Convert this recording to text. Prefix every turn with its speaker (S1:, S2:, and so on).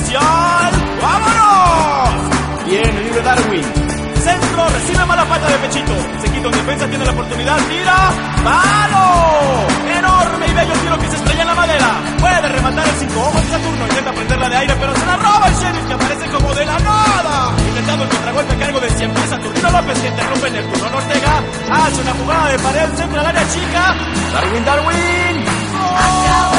S1: especial. ¡Vámonos! Bien, el libre Darwin. Centro, recibe mala falta de pechito. Se quita un defensa, tiene la oportunidad, tira. ¡Palo! Enorme y bello tiro que se estrella en la madera. Puede rematar el 5 ojos de Saturno. Intenta prenderla de aire, pero se la roba el Sheriff, que aparece como de la nada. Intentando el contragolpe a cargo de siempre Saturnino López, que interrumpe en el turno. Ortega hace una jugada de pared, centro al área chica. Darwin. ¡Oh!